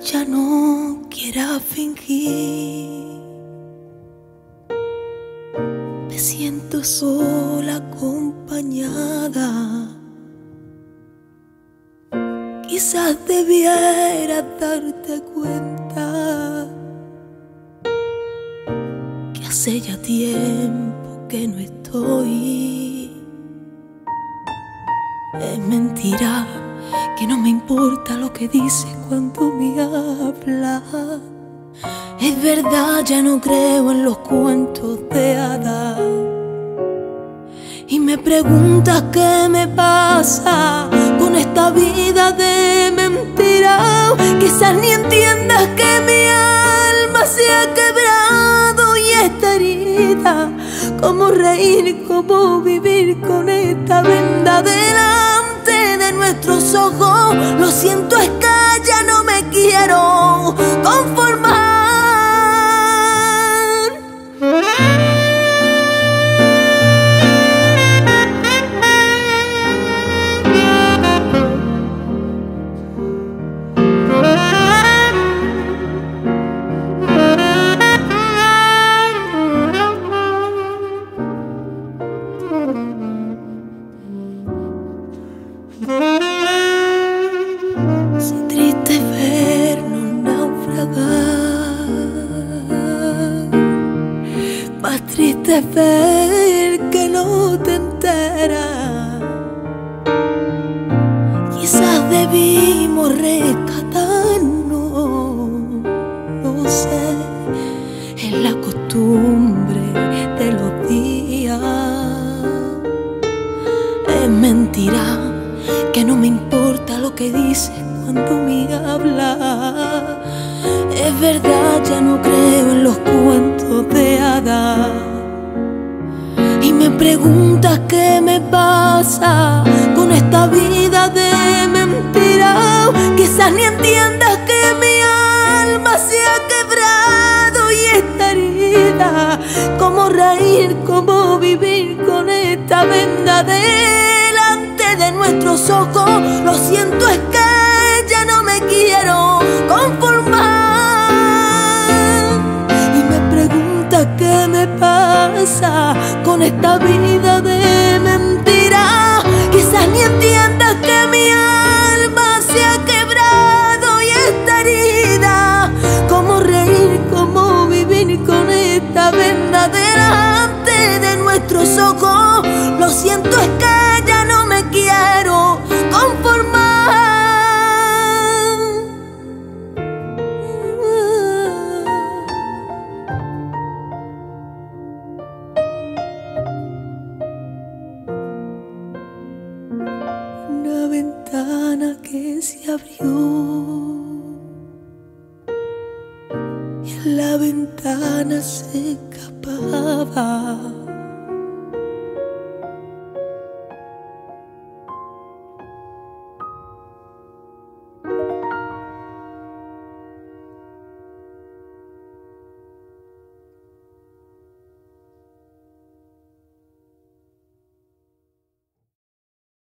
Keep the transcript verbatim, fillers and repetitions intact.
ya no quiera fingir. Me siento sola acompañada. Quizás debiera darte cuenta que hace ya tiempo que no estoy. Es mentira que no me importa lo que dices cuando me hablas. Es verdad, ya no creo en los cuentos de hadas. Y me preguntas qué me pasa con esta vida de mentira. Quizás ni entiendas que mi alma se ha quebrado y está herida. Cómo reír, cómo vivir con esta venda delante de nuestros ojos. Lo siento, es que ya no me quiero conformar. Si triste vernos naufragar, más triste ver que no te enteras. Quizás debimos rescatarnos, no sé, en la costumbre de los días. Es mentira que no me importa lo que dices cuando me hablas. Es verdad, ya no creo en los cuentos de hadas. Y me preguntas qué me pasa con esta vida de mentira. Quizás ni entiendas que mi alma se ha quebrado y está herida. Cómo reír, cómo vivir con esta venda delante de nuestros ojos. Lo siento, es que ya no me quiero conformar. Y me preguntas qué me pasa con esta vida de mentira. Quizás ni entiendas que mi alma se ha quebrado y está herida. Cómo reír, cómo vivir con esta venda delante de nuestros ojos. Lo siento, es que ya no me quiero conformar. Una ventana que se abrió y en la ventana se escapaba